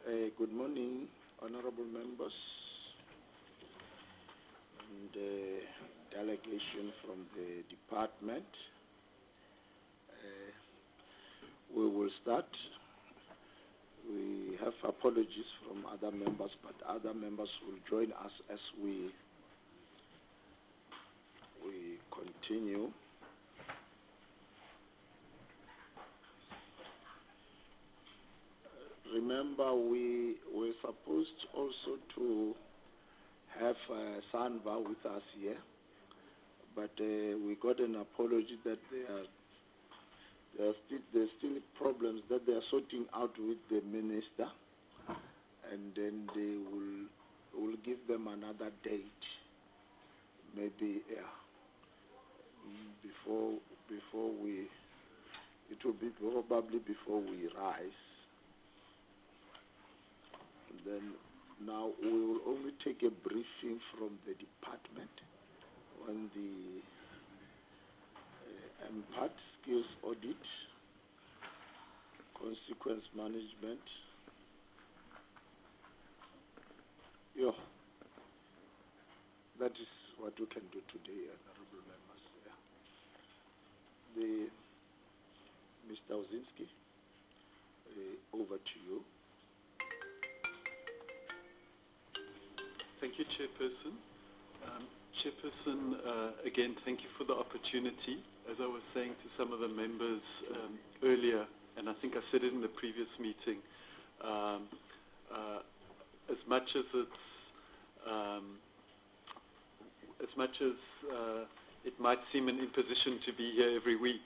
Good morning, honorable members and delegation from the department. We will start. We have apologies from other members, but other members will join us as we continue. Remember, we were supposed also to have Sanva with us here, but we got an apology that there's still problems that they are sorting out with the minister, and then they will give them another date, maybe before we. It will be probably before we rise. Then now we will only take a briefing from the department on the MPAT skills audit, consequence management. That is what we can do today, honorable members. Mr. Ozinski, over to you. Thank you, Chairperson. Chairperson, again, thank you for the opportunity. As I was saying to some of the members earlier, and I think I said it in the previous meeting, as much as it might seem an imposition to be here every week,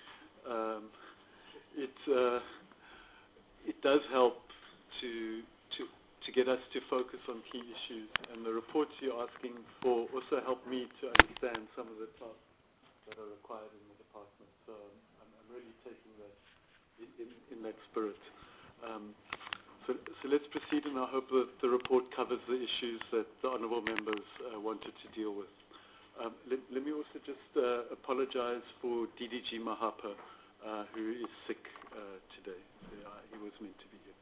it does help to get us to focus on key issues, and the reports you're asking for also help me to understand some of the tasks that are required in the department. So I'm really taking that in that spirit. So let's proceed, and I hope that the report covers the issues that the honourable members wanted to deal with. Let me also just apologize for DDG Mahapa, who is sick today. He was meant to be here.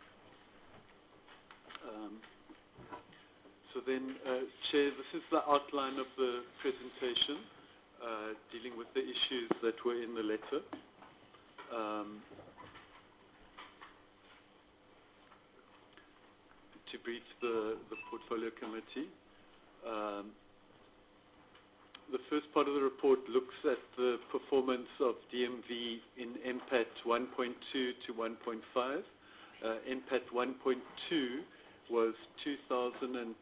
So then, Chair, this is the outline of the presentation, dealing with the issues that were in the letter. To brief the Portfolio Committee. The first part of the report looks at the performance of DMV in MPAT 1.2 to 1.5. MPAT 1.2 was 2012-13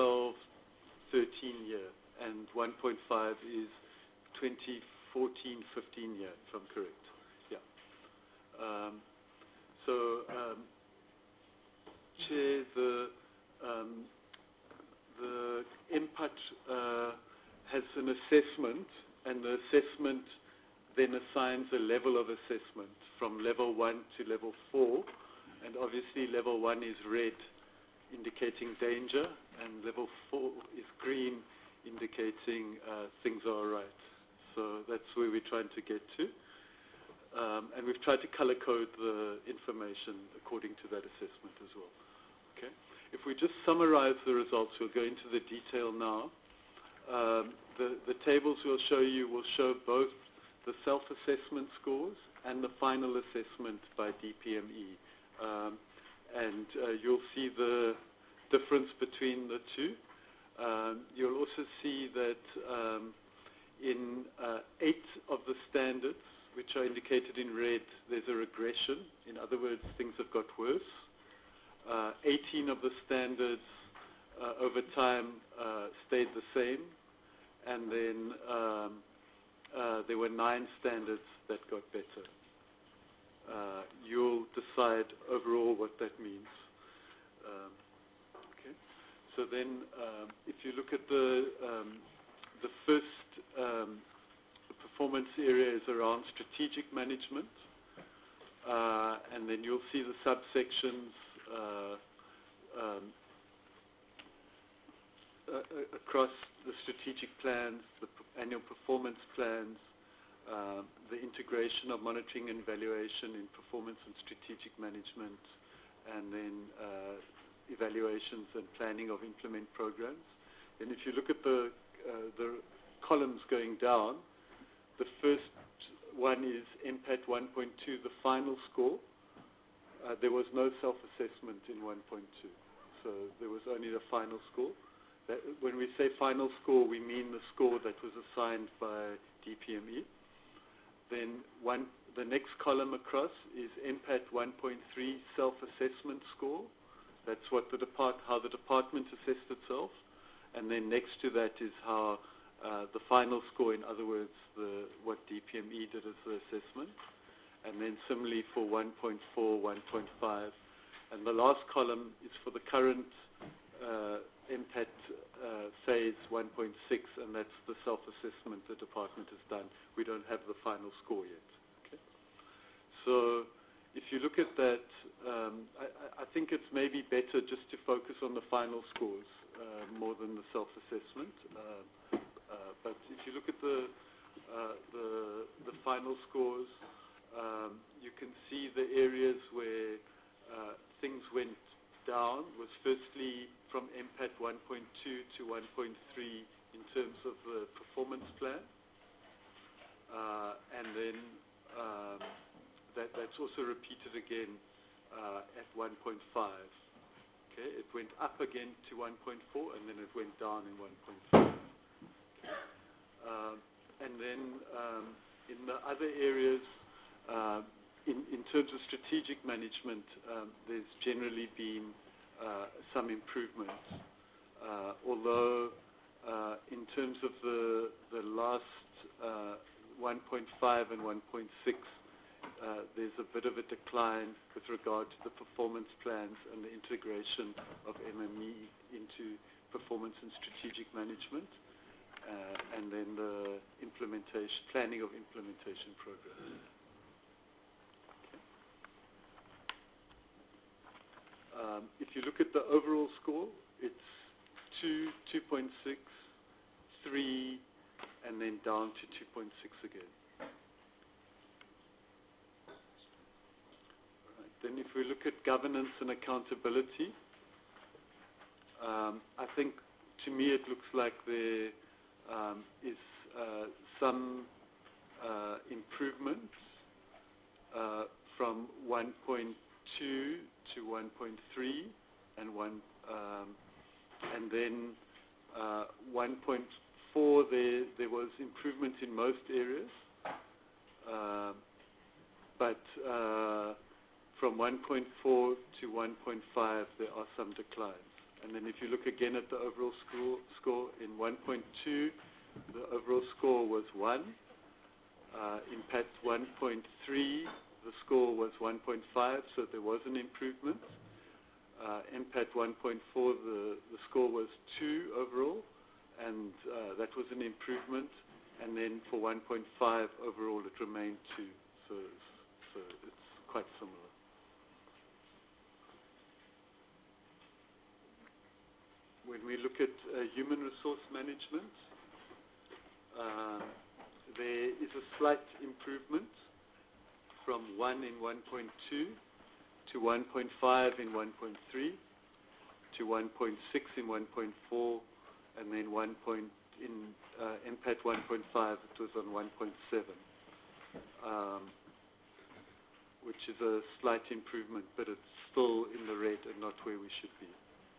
year, and 1.5 is 2014-15 year, if I'm correct. Yeah. Chair, the MPAT has an assessment, and the assessment then assigns a level of assessment from level 1 to level 4, and obviously level 1 is red, indicating danger, and level 4 is green, indicating things are all right. So that's where we're trying to get to. And we've tried to color code the information according to that assessment as well. Okay. If we just summarize the results, we'll go into the detail now. The tables we'll show you will show both the self-assessment scores and the final assessment by DPME. And you'll see the difference between the two. You'll also see that in 8 of the standards, which are indicated in red, there's a regression. In other words, things have got worse. 18 of the standards over time stayed the same, and then there were 9 standards that got better. You'll decide overall what that means. Okay. So then, if you look at the first performance area is around strategic management, and then you'll see the subsections across the strategic plans, the annual performance plans, the integration of monitoring and evaluation in performance and strategic management, and then evaluations and planning of implement programs. Then if you look at the columns going down, the first one is MPAT 1.2, the final score. There was no self-assessment in 1.2, so there was only the final score. When we say final score, we mean the score that was assigned by DPME. Then the next column across is MPAT 1.3 self-assessment score. That's what how the department assessed itself. And then next to that is how the final score, in other words, what DPME did as the assessment. And then similarly for 1.4, 1.5. And the last column is for the current MPAT phase 1.6, and that's the self-assessment the department has done. We don't have the final score yet. Okay? So if you look at that, I think it's maybe better just to focus on the final scores more than the self-assessment. But if you look at the final scores, you can see the areas where things went down was firstly from MPAT 1.2 to 1.3 in terms of the performance plan. And then that's also repeated again at 1.5. Okay, it went up again to 1.4, and then it went down in 1.5. And then in the other areas, in terms of strategic management, there's generally been some improvements. Although in terms of the last 1.5 and 1.6, there's a bit of a decline with regard to the performance plans and the integration of MME into performance and strategic management, and then the planning of implementation programs. If you look at the overall score, it's 2, 2.6, 3, and then down to 2.6 again. Right. Then if we look at governance and accountability, I think to me it looks like there is some improvements from 1.2 to 1.3 and then 1.4 there was improvement in most areas, but from 1.4 to 1.5 there are some declines. And then if you look again at the overall score in 1.2, the overall score was 1. In PAT 1.3, the score was 1.5, so there was an improvement. MPAT 1.4, the score was 2 overall, and that was an improvement. And then for 1.5 overall, it remained 2, so it's quite similar. When we look at human resource management, there is a slight improvement from 1 in 1.2 to 1.5 in 1.3 to 1.6 in 1.4, and then in MPAT 1.5 it was on 1.7, which is a slight improvement, but it's still in the red and not where we should be.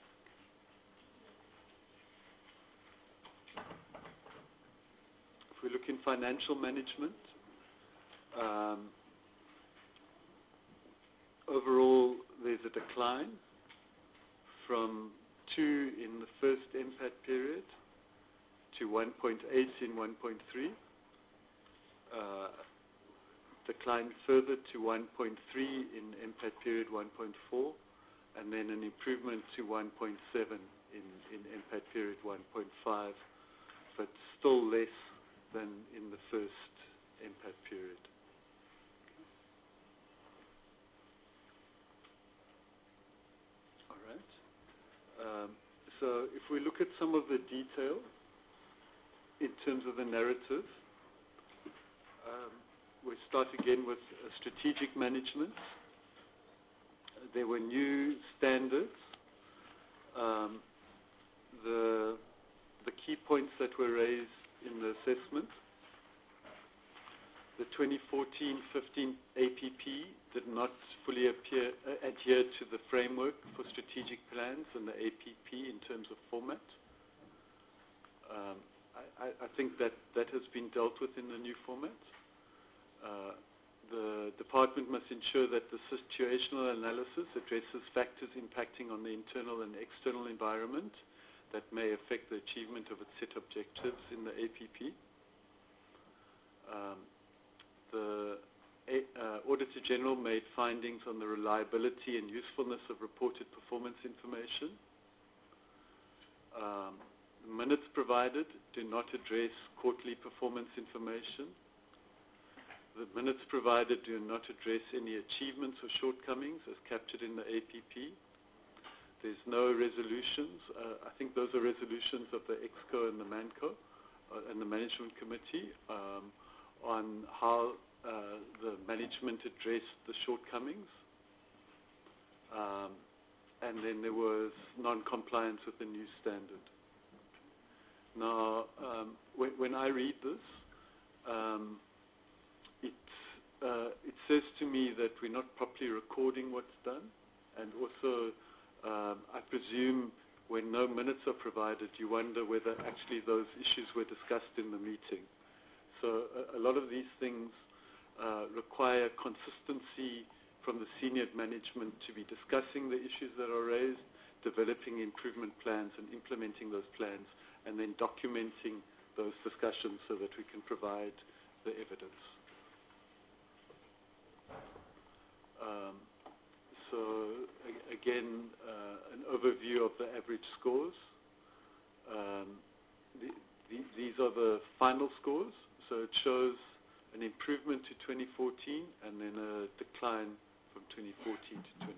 If we look in financial management, overall there's a decline from 2 in the first MPAT period to 1.8 in 1.3, declined further to 1.3 in MPAT period 1.4, and then an improvement to 1.7 in MPAT period 1.5, but still less than in the first MPAT period. All right. So if we look at some of the detail in terms of the narrative, we start again with strategic management. there were new standards. The key points that were raised in the assessment: the 2014-15 APP did not fully adhere to the framework for strategic plans and the APP in terms of format. I think that has been dealt with in the new format. The department must ensure that the situational analysis addresses factors impacting on the internal and external environment that may affect the achievement of its set objectives in the APP. The Auditor General made findings on the reliability and usefulness of reported performance information. The minutes provided do not address quarterly performance information. The minutes provided do not address any achievements or shortcomings as captured in the APP. There's no resolutions. I think those are resolutions of the EXCO and the MANCO and the Management Committee on how the management addressed the shortcomings. And then there was non-compliance with the new standard. Now, when I read this, it says to me that we're not properly recording what's done, and also I presume when no minutes are provided, you wonder whether actually those issues were discussed in the meeting. So a lot of these things require consistency from the senior management to be discussing the issues that are raised, developing improvement plans and implementing those plans, and then documenting those discussions so that we can provide the evidence. So again, an overview of the average scores. These are the final scores. So it shows an improvement to 2014 and then a decline from 2014 to 2015.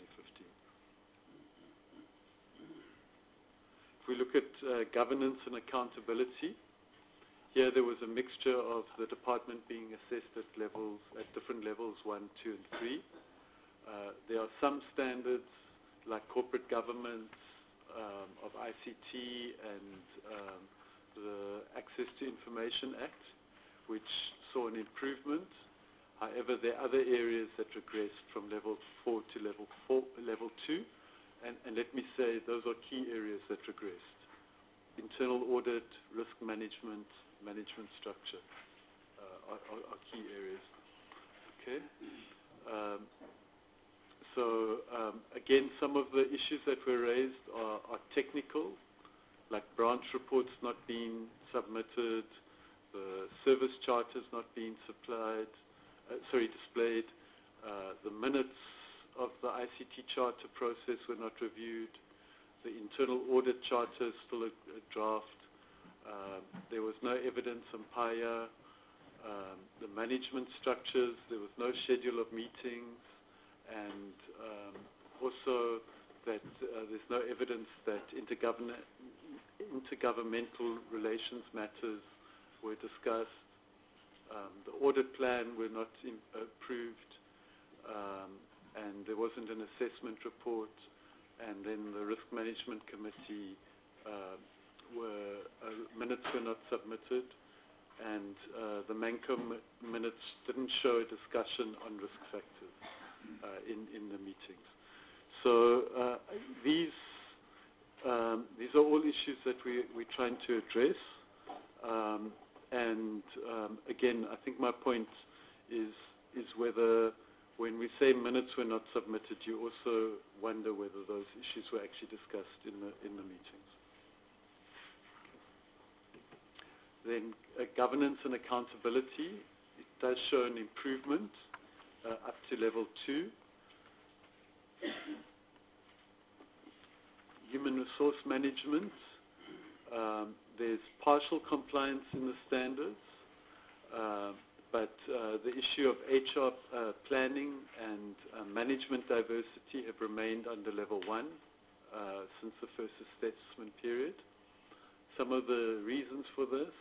If we look at governance and accountability, here there was a mixture of the department being assessed at different levels, 1, 2, and 3. There are some standards like corporate governance of ICT and the Access to Information Act, which saw an improvement. However, there are other areas that regressed from level 4 to level 2. And let me say those are key areas that regressed. Internal audit, risk management, management structure are key areas. Okay. So again, some of the issues that were raised are technical, like branch reports not being submitted, the service charters not being displayed, the minutes of the ICT charter process were not reviewed, the internal audit charter is still a draft, there was no evidence on PAIA, the management structures, there was no schedule of meetings, and also that there's no evidence that intergovernmental relations matters were discussed. The audit plan were not approved, and there wasn't an assessment report, and then the risk management committee minutes were not submitted, and the MANCO minutes didn't show a discussion on risk factors in the meetings. So these are all issues that we're trying to address. And again, I think my point is whether when we say minutes were not submitted, you also wonder whether those issues were actually discussed in the meetings. Then governance and accountability, it does show an improvement up to level 2. Human resource management, there's partial compliance in the standards, but the issue of HR planning and management diversity have remained under level 1 since the first assessment period. Some of the reasons for this,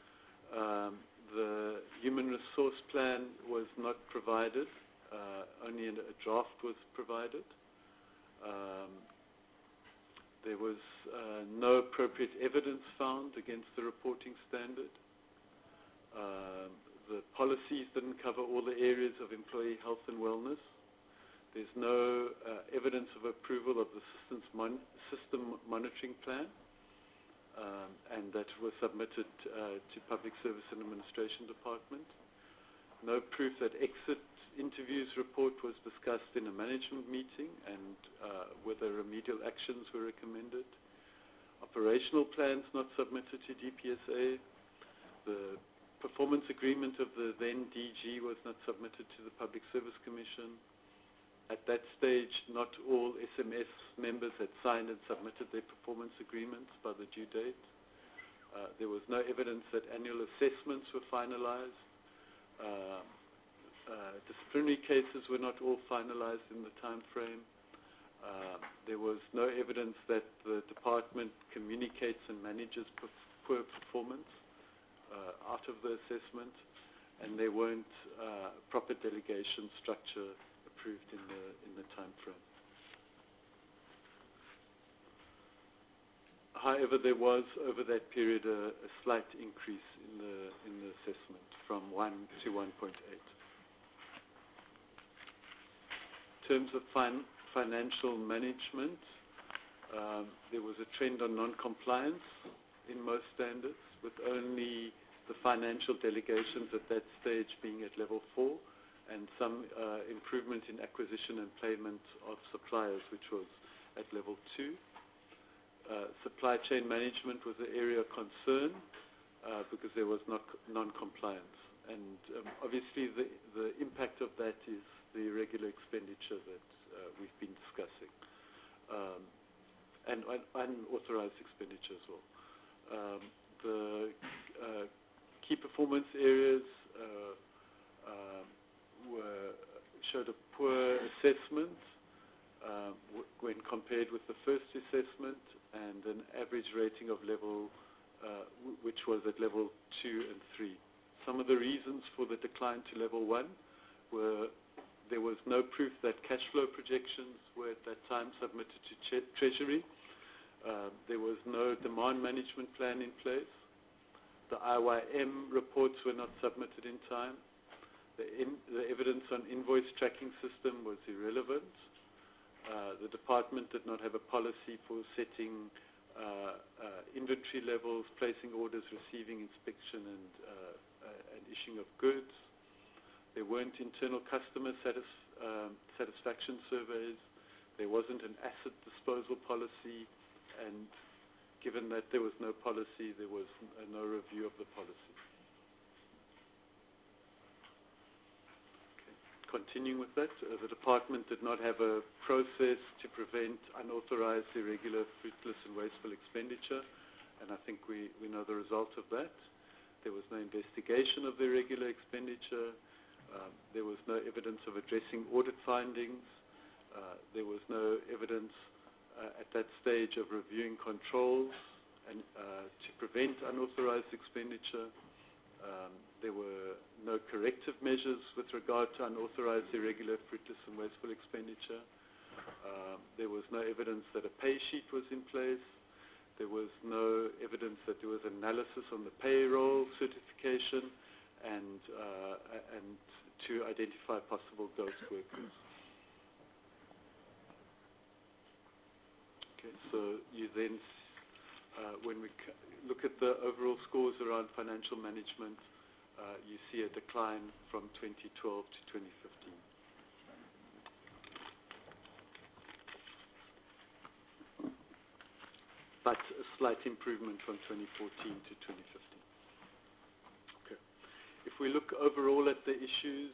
the human resource plan was not provided, only a draft was provided. There was no appropriate evidence found against the reporting standard. The policies didn't cover all the areas of employee health and wellness. There's no evidence of approval of the system monitoring plan, and that was submitted to Public Service and Administration Department. No proof that exit interviews report was discussed in a management meeting and whether remedial actions were recommended. Operational plans not submitted to DPSA. The performance agreement of the then DG was not submitted to the Public Service Commission. At that stage, not all SMS members had signed and submitted their performance agreements by the due date. There was no evidence that annual assessments were finalized. Disciplinary cases were not all finalized in the time frame. There was no evidence that the department communicates and manages poor performance out of the assessment, and there weren't proper delegation structure approved in the time frame. However, there was over that period a slight increase in the assessment from 1 to 1.8. In terms of financial management, there was a trend on non-compliance in most standards, with only the financial delegations at that stage being at level 4, and some improvement in acquisition and payment of suppliers, which was at level 2. Supply chain management was an area of concern because there was non-compliance. And obviously the impact of that is the irregular expenditure that we've been discussing, and unauthorized expenditure as well. The key performance areas showed a poor assessment when compared with the first assessment, and an average rating of level, which was at level 2 and 3. Some of the reasons for the decline to level 1 were there was no proof that cash flow projections were at that time submitted to Treasury. There was no demand management plan in place. The IYM reports were not submitted in time. The evidence on invoice tracking system was irrelevant. The department did not have a policy for setting inventory levels, placing orders, receiving inspection, and issuing of goods. There weren't internal customer satisfaction surveys. There wasn't an asset disposal policy, and given that there was no policy, there was no review of the policy. Continuing with that, the department did not have a process to prevent unauthorized, irregular, fruitless, and wasteful expenditure, and I think we know the result of that. There was no investigation of the irregular expenditure. There was no evidence of addressing audit findings. There was no evidence at that stage of reviewing controls and to prevent unauthorized expenditure. There were no corrective measures with regard to unauthorized, irregular, fruitless, and wasteful expenditure. There was no evidence that a pay sheet was in place. There was no evidence that there was analysis on the payroll certification and to identify possible ghost workers. Okay, so you then, when we look at the overall scores around financial management, you see a decline from 2012 to 2015. But a slight improvement from 2014 to 2015. Okay. If we look overall at the issues,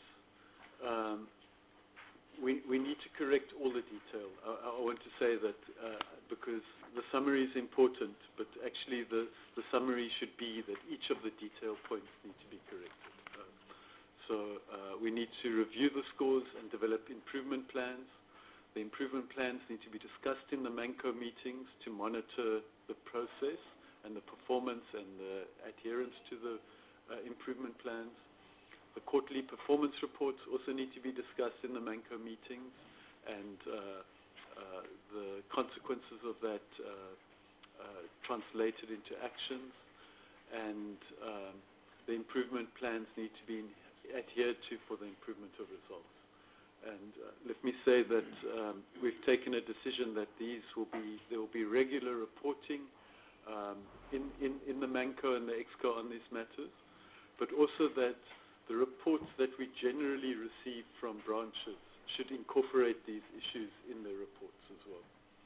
we need to correct all the detail. I want to say that because the summary is important, but actually the summary should be that each of the detail points need to be corrected. So we need to review the scores and develop improvement plans. The improvement plans need to be discussed in the MANCO meetings to monitor the process and the performance and the adherence to the improvement plans. The quarterly performance reports also need to be discussed in the MANCO meetings, and the consequences of that translated into actions, and the improvement plans need to be adhered to for the improvement of results. And let me say that we've taken a decision that there will be regular reporting in the MANCO and the EXCO on these matters, but also that the reports that we generally receive from branches should incorporate these issues in their reports as well,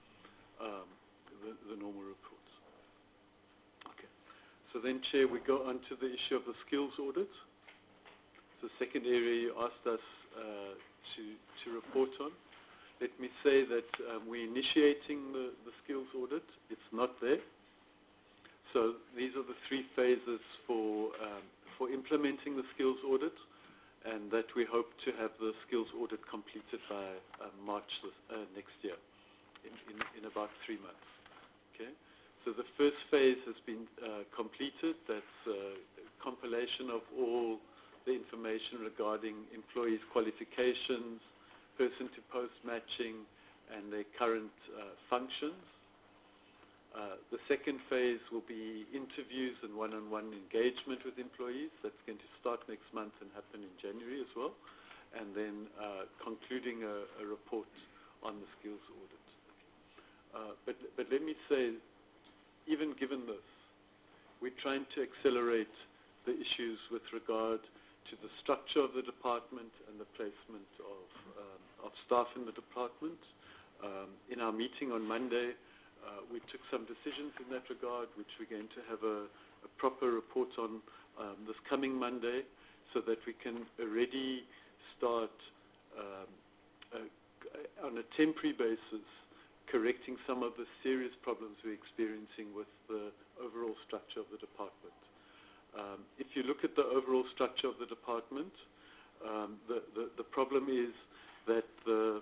the normal reports. Okay. So then, Chair, we go on to the issue of the skills audit. The second area you asked us to report on. Let me say that we're initiating the skills audit. It's not there. So these are the three phases for implementing the skills audit, and that we hope to have the skills audit completed by March next year, in about 3 months. Okay. So the first phase has been completed. That's compilation of all the information regarding employees' qualifications, person-to-post matching, and their current functions. The second phase will be interviews and one-on-one engagement with employees. That's going to start next month and happen in January as well. And then concluding a report on the skills audit. But let me say, even given this, we're trying to accelerate the issues with regard to the structure of the department and the placement of staff in the department. In our meeting on Monday, we took some decisions in that regard, which we're going to have a proper report on this coming Monday, so that we can already start on a temporary basis correcting some of the serious problems we're experiencing with the overall structure of the department. If you look at the overall structure of the department, the problem is that the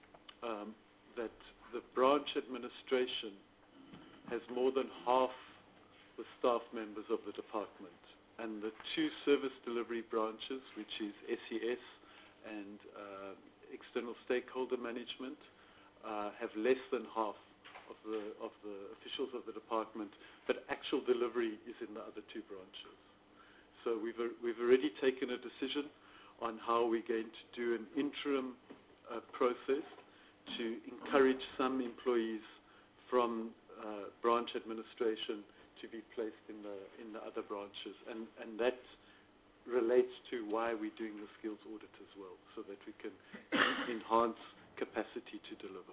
branch administration has more than half the staff members of the department, and the two service delivery branches, which is SES and external stakeholder management, have less than half of the officials of the department, but actual delivery is in the other two branches. So we've already taken a decision on how we're going to do an interim process to encourage some employees from branch administration to be placed in the other branches, and that relates to why we're doing the skills audit as well, so that we can enhance capacity to deliver.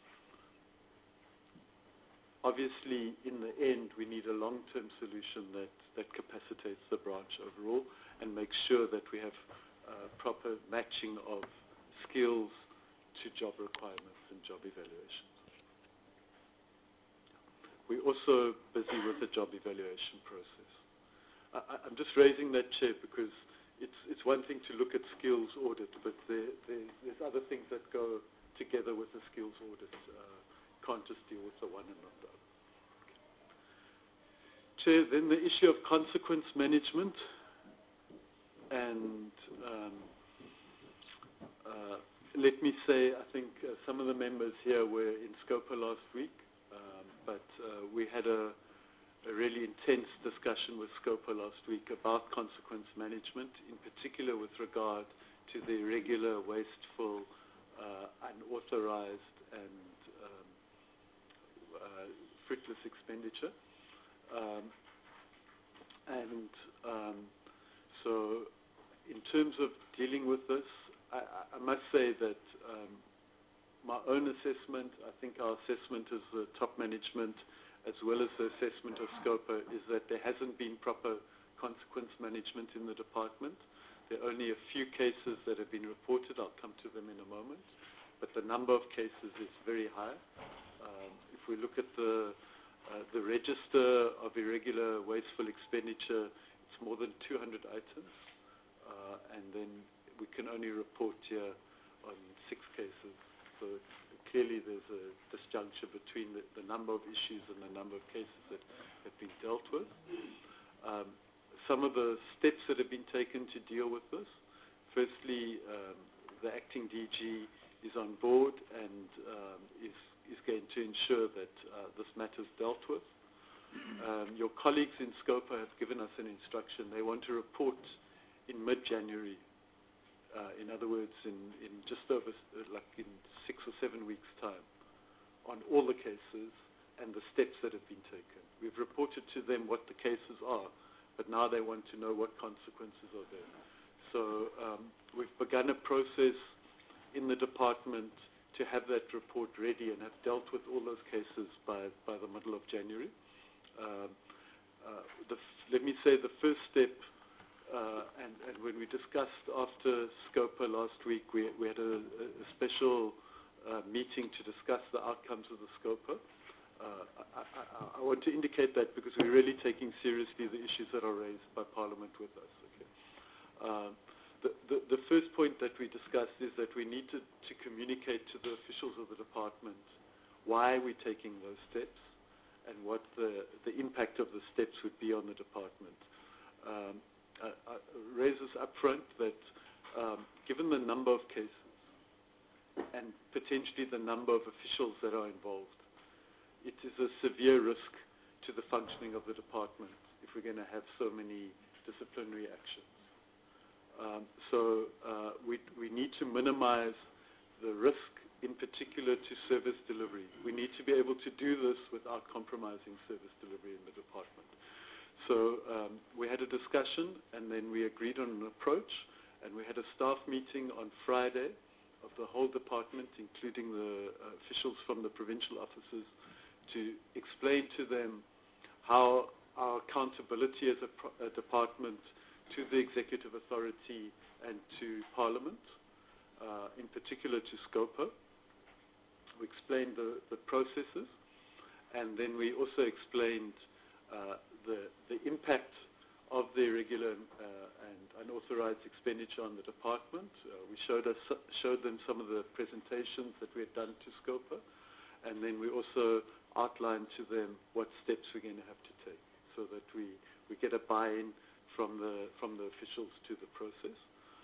Obviously, in the end, we need a long-term solution that capacitates the branch overall and makes sure that we have proper matching of skills to job requirements and job evaluations. We're also busy with the job evaluation process. I'm just raising that, Chair, because it's one thing to look at skills audit, but there's other things that go together with the skills audit. Can't just deal with the one and not the other. Okay. Chair, then the issue of consequence management, and let me say, I think some of the members here were in SCOPA last week, but we had a really intense discussion with SCOPA last week about consequence management, in particular with regard to the irregular, wasteful, unauthorized, and fruitless expenditure. So in terms of dealing with this, I must say that my own assessment, I think our assessment as the top management, as well as the assessment of SCOPA, is that there hasn't been proper consequence management in the department. There are only a few cases that have been reported. I'll come to them in a moment. But the number of cases is very high. If we look at the register of irregular, wasteful expenditure, it's more than 200 items. And then we can only report here on 6 cases. So clearly there's a disjuncture between the number of issues and the number of cases that have been dealt with. Some of the steps that have been taken to deal with this. Firstly, the acting DG is on board and is going to ensure that this matter is dealt with. Your colleagues in SCOPA have given us an instruction. They want to report in mid-January. In other words, in just over, like in 6 or 7 weeks' time, on all the cases and the steps that have been taken. We've reported to them what the cases are, but now they want to know what consequences are there. So we've begun a process in the department to have that report ready and have dealt with all those cases by the middle of January. Let me say the first step, and when we discussed after SCOPA last week, we had a special meeting to discuss the outcomes of the SCOPA. I want to indicate that because we're really taking seriously the issues that are raised by Parliament with us. Okay. The first point that we discussed is that we need to communicate to the officials of the department why we're taking those steps and what the impact of the steps would be on the department. Raises up front that given the number of cases and potentially the number of officials that are involved, it is a severe risk to the functioning of the department if we're going to have so many disciplinary actions. So we need to minimize the risk, in particular to service delivery. We need to be able to do this without compromising service delivery in the department. So we had a discussion, and then we agreed on an approach, and we had a staff meeting on Friday of the whole department, including the officials from the provincial offices, to explain to them how our accountability as a department to the executive authority and to Parliament, in particular to SCOPA. We explained the processes, and then we also explained the impact of the irregular and unauthorized expenditure on the department. We showed them some of the presentations that we had done to SCOPA, and then we also outlined to them what steps we're going to have to take so that we get a buy-in from the officials to the process.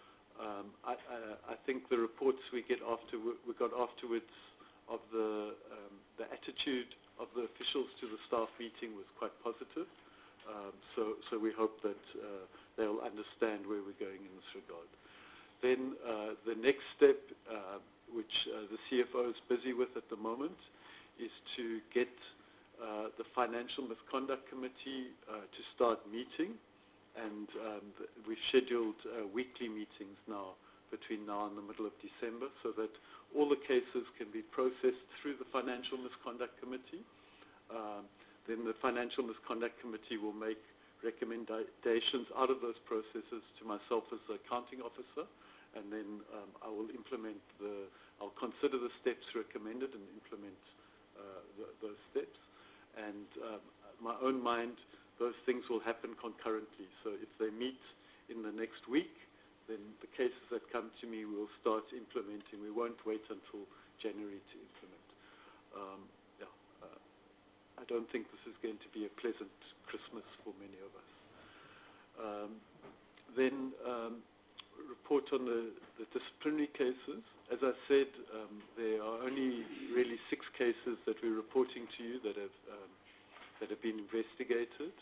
I think the reports we got afterwards of the attitude of the officials to the staff meeting was quite positive. So we hope that they'll understand where we're going in this regard. Then the next step, which the CFO is busy with at the moment, is to get the Financial Misconduct Committee to start meeting. And we've scheduled weekly meetings now between now and the middle of December so that all the cases can be processed through the Financial Misconduct Committee. Then the Financial Misconduct Committee will make recommendations out of those processes to myself as the accounting officer, and then I will I'll consider the steps recommended and implement those steps. And my own mind, those things will happen concurrently. So if they meet in the next week, then the cases that come to me will start implementing. We won't wait until January to implement. I don't think this is going to be a pleasant Christmas for many of us. Then report on the disciplinary cases. As I said, there are only really 6 cases that we're reporting to you that have been investigated.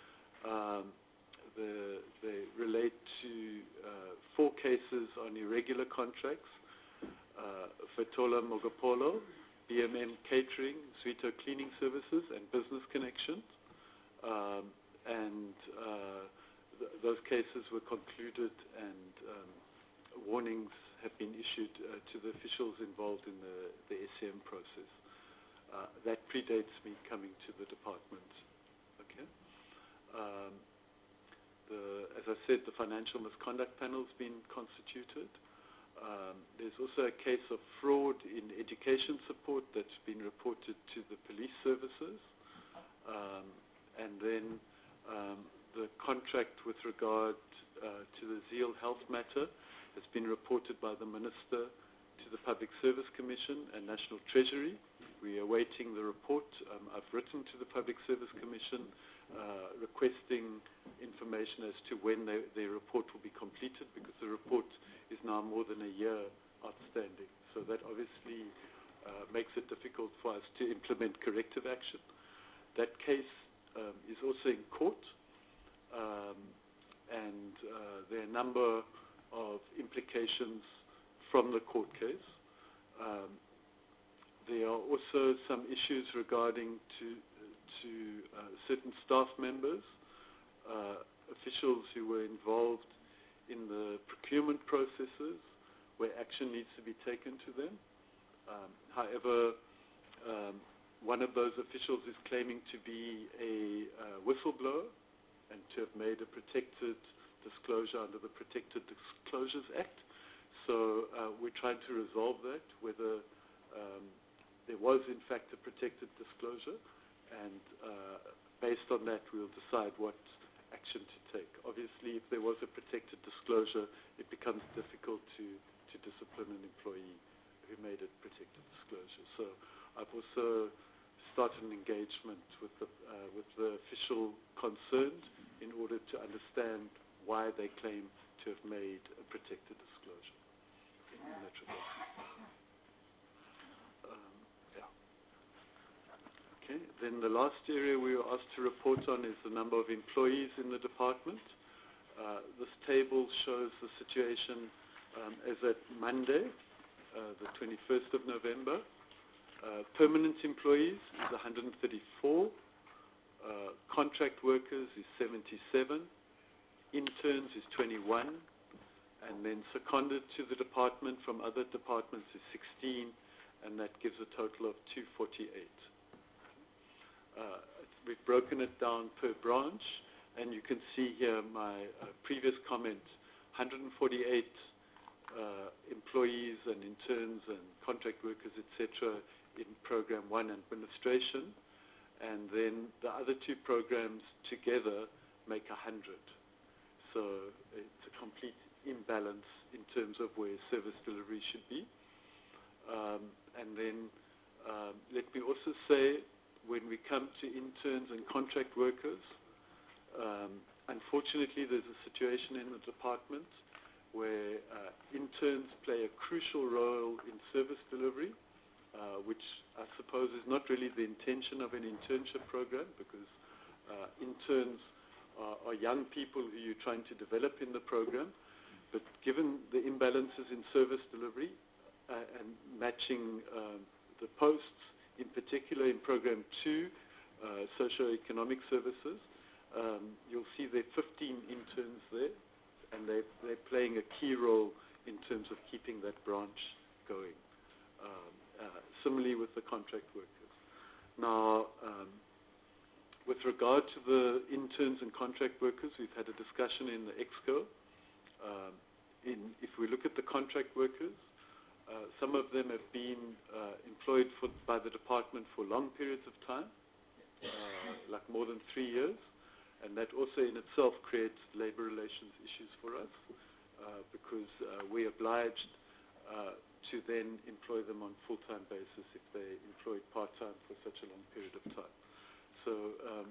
They relate to 4 cases on irregular contracts, Fetola Mogopolo, BMM Catering, Sweeto Cleaning Services, and Business Connections. Those cases were concluded, and warnings have been issued to the officials involved in the SCM process. That predates me coming to the department. Okay. As I said, the Financial Misconduct Panel has been constituted. There's also a case of fraud in education support that's been reported to the police services. And then the contract with regard to the Zeal Health matter has been reported by the Minister to the Public Service Commission and National Treasury. We are awaiting the report. I've written to the Public Service Commission requesting information as to when their report will be completed, because the report is now more than a year outstanding. So that obviously makes it difficult for us to implement corrective action. That case is also in court, and there are a number of implications from the court case. There are also some issues regarding to certain staff members, officials who were involved in the procurement processes where action needs to be taken to them. However, one of those officials is claiming to be a whistleblower and to have made a protected disclosure under the Protected Disclosures Act. So we're trying to resolve that, whether there was in fact a protected disclosure, and based on that we'll decide what action to take. Obviously, if there was a protected disclosure, it becomes difficult to discipline an employee who made a protected disclosure. So I've also started an engagement with the official concerned in order to understand why they claim to have made a protected disclosure in that regard. Okay. Then the last area we were asked to report on is the number of employees in the department. This table shows the situation as at Monday, the 21st of November. Permanent employees is 134. Contract workers is 77. Interns is 21. And then seconded to the department from other departments is 16. And that gives a total of 248. We've broken it down per branch. And you can see here my previous comment, 148 employees and interns and contract workers, etc., in Program 1 administration, and then the other two programs together make 100. So it's a complete imbalance in terms of where service delivery should be. And then let me also say, when we come to interns and contract workers, unfortunately there's a situation in the department where interns play a crucial role in service delivery, which I suppose is not really the intention of an internship program, because interns are young people who you're trying to develop in the program. But given the imbalances in service delivery and matching the posts, in particular in Program 2, Socio-Economic Services, you'll see there are 15 interns there, and they're playing a key role in terms of keeping that branch going. Similarly with the contract workers. Now, with regard to the interns and contract workers, we've had a discussion in the EXCO. If we look at the contract workers, some of them have been employed by the department for long periods of time, like more than 3 years, and that also in itself creates labor relations issues for us, because we're obliged to then employ them on full-time basis if they're employed part-time for such a long period of time. So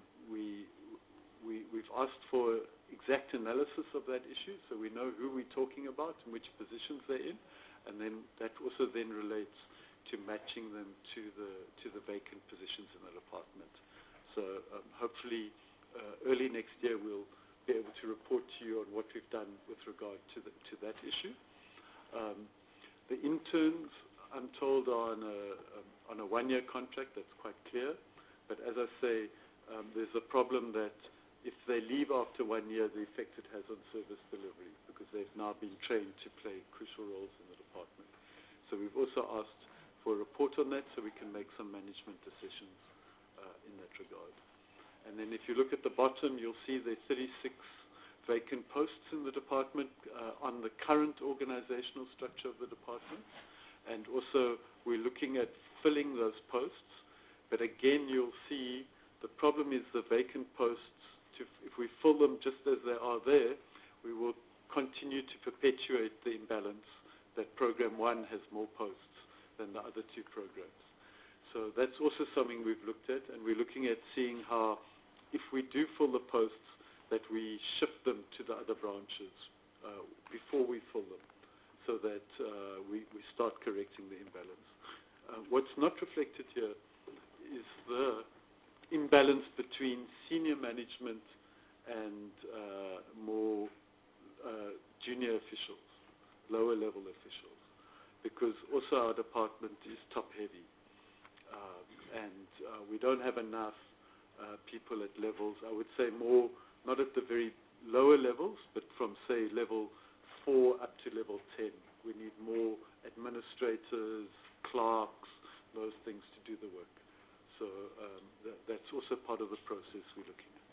we've asked for exact analysis of that issue, so we know who we're talking about and which positions they're in, and then that also then relates to matching them to the vacant positions in the department. So hopefully early next year we'll be able to report to you on what we've done with regard to that issue. The interns, I'm told, are on a one-year contract. That's quite clear. But as I say, there's a problem that if they leave after 1 year, the effect it has on service delivery, because they've now been trained to play crucial roles in the department. So we've also asked for a report on that so we can make some management decisions in that regard. And then if you look at the bottom, you'll see there are 36 vacant posts in the department on the current organizational structure of the department. And also we're looking at filling those posts. But again, you'll see the problem is the vacant posts. If we fill them just as they are there, we will continue to perpetuate the imbalance that Program 1 has more posts than the other two programs. So that's also something we've looked at, and we're looking at seeing how, if we do fill the posts, that we shift them to the other branches before we fill them. so that we start correcting the imbalance. What's not reflected here is the imbalance between senior management and more junior officials, lower level officials, because also our department is top heavy, and we don't have enough people at levels, I would say more, not at the very lower levels, but from say level 4 up to level 10. We need more administrators, clerks, those things to do the work. So that's also part of the process we're looking at.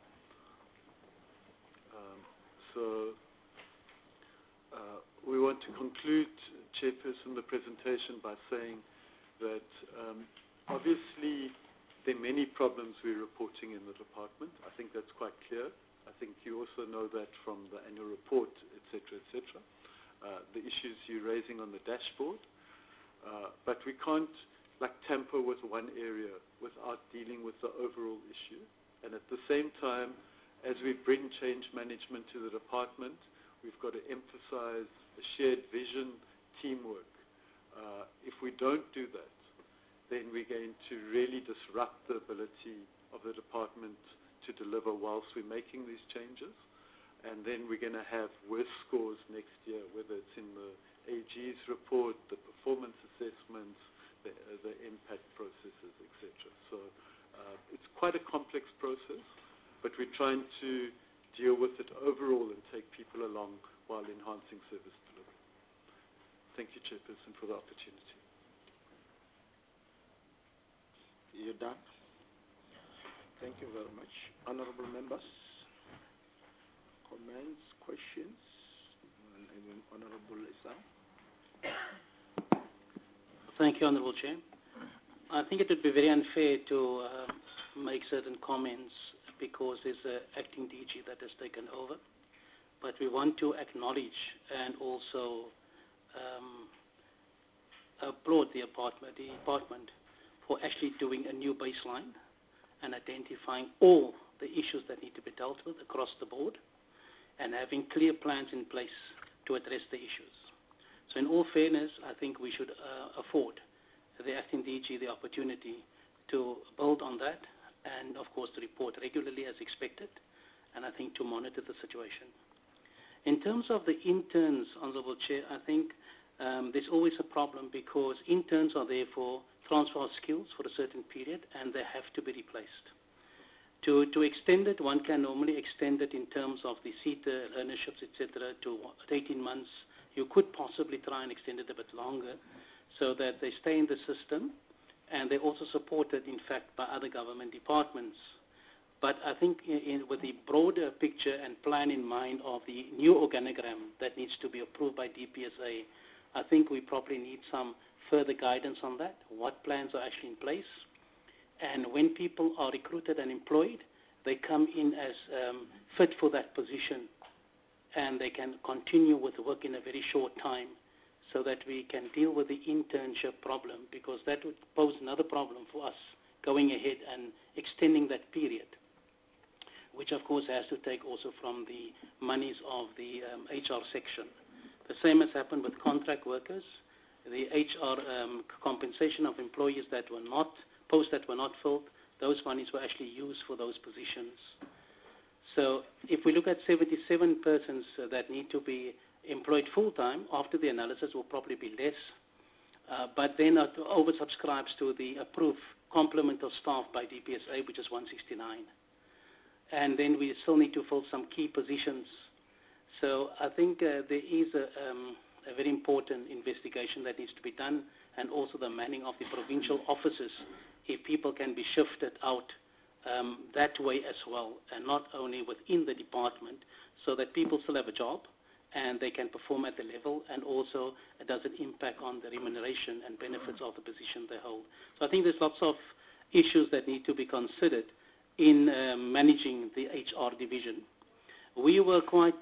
We want to conclude, Chairperson, the presentation by saying that obviously there are many problems we're reporting in the department. I think that's quite clear. I think you also know that from the annual report, etc., etc. The issues you're raising on the dashboard. But we can't tamper with one area without dealing with the overall issue. And at the same time, as we bring change management to the department, we've got to emphasize a shared vision, teamwork. If we don't do that, then we're going to really disrupt the ability of the department to deliver whilst we're making these changes. And then we're going to have worse scores next year, whether it's in the AG's report, the performance assessments, the impact processes, etc. So it's quite a complex process, but we're trying to deal with it overall and take people along while enhancing service delivery. Thank you, Chairperson, for the opportunity. You're done. Thank you very much. Honorable members, comments, questions? And Honorable Isam. Thank you, Honorable Chair. I think it would be very unfair to make certain comments because there's an acting DG that has taken over. But we want to acknowledge and also applaud the department for actually doing a new baseline and identifying all the issues that need to be dealt with across the board and having clear plans in place to address the issues. So in all fairness, I think we should afford the acting DG the opportunity to build on that and, of course, to report regularly as expected, and I think to monitor the situation. In terms of the interns, Honourable Chair, I think there's always a problem because interns are there for transfer of skills for a certain period and they have to be replaced. To extend it, one can normally extend it in terms of the SETA learnerships, etc., to 18 months. You could possibly try and extend it a bit longer so that they stay in the system and they're also supported, in fact, by other government departments. But I think with the broader picture and plan in mind of the new organogram that needs to be approved by DPSA, I think we probably need some further guidance on that, what plans are actually in place. And when people are recruited and employed, they come in as fit for that position and they can continue with work in a very short time so that we can deal with the internship problem, because that would pose another problem for us going ahead and extending that period, which of course has to take also from the monies of the HR section. The same has happened with contract workers. The HR compensation of employees that were not, posts that were not filled, those monies were actually used for those positions. So if we look at 77 persons that need to be employed full-time, after the analysis will probably be less, but then it oversubscribes to the approved complement of staff by DPSA, which is 169. And then we still need to fill some key positions. So I think there is a very important investigation that needs to be done, and also the manning of the provincial offices, if people can be shifted out that way as well, and not only within the department, so that people still have a job and they can perform at the level, and also it doesn't impact on the remuneration and benefits of the position they hold. So I think there's lots of issues that need to be considered in managing the HR division. We were quite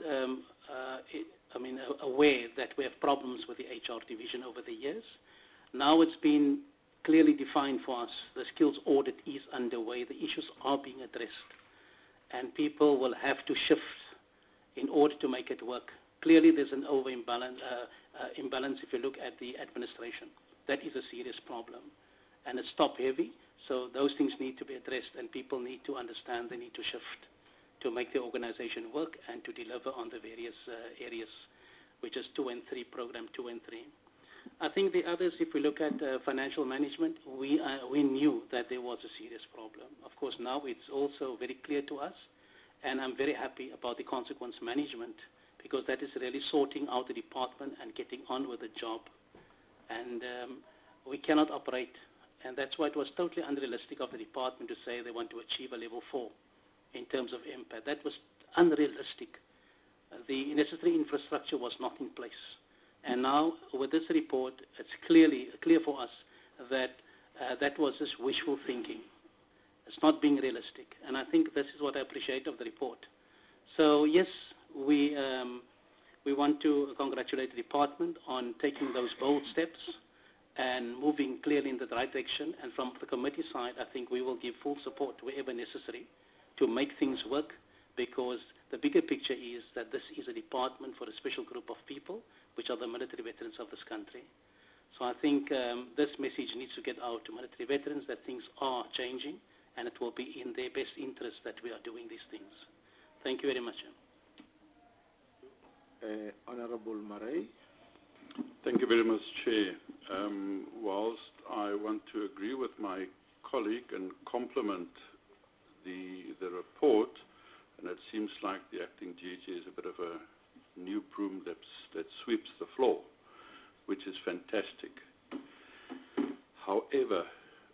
aware that we have problems with the HR division over the years. Now it's been clearly defined for us. The skills audit is underway. The issues are being addressed. And people will have to shift in order to make it work, clearly there's an imbalance if you look at the administration. That is a serious problem. And it's top-heavy, so those things need to be addressed, and people need to understand they need to shift to make the organization work and to deliver on the various areas, which is 2 and 3, program 2 and 3. I think the others, if we look at financial management, we knew that there was a serious problem. Of course, now it's also very clear to us, and I'm very happy about the consequence management, because that is really sorting out the department and getting on with the job. And we cannot operate, and that's why it was totally unrealistic of the department to say they want to achieve a level 4 in terms of impact. That was unrealistic. The necessary infrastructure was not in place. And now, with this report, it's clear for us that that was just wishful thinking. It's not being realistic. And I think this is what I appreciate of the report. So, yes, we want to congratulate the department on taking those bold steps and moving clearly in the right direction. And from the committee side, I think we will give full support wherever necessary to make things work, because the bigger picture is that this is a department for a special group of people, which are the military veterans of this country. So I think this message needs to get out to military veterans that things are changing, and it will be in their best interest that we are doing these things. Thank you very much. Honorable Marais. Thank you very much, Chair. Whilst I want to agree with my colleague and compliment the report, and it seems like the acting GG is a bit of a new broom that sweeps the floor, which is fantastic. However,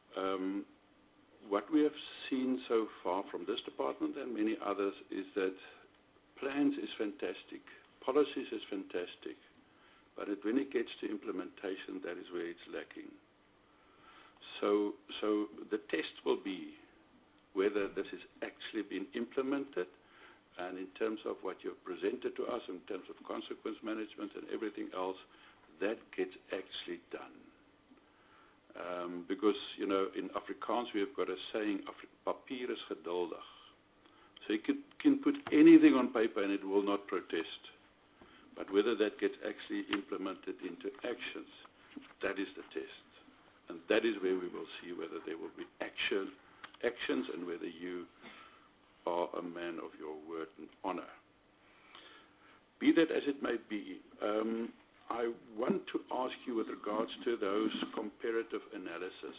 what we have seen so far from this department and many others is that plans is fantastic, policies is fantastic, but when it gets to implementation, that is where it's lacking. So the test will be whether this has actually been implemented, and in terms of what you've presented to us, in terms of consequence management and everything else, that gets actually done. Because, in Afrikaans we have got a saying, papier is geduldig. So you can put anything on paper and it will not protest. But whether that gets actually implemented into actions, that is the test. And that is where we will see whether there will be actions and whether you are a man of your word and honor. Be that as it may be, I want to ask you with regards to those comparative analysis.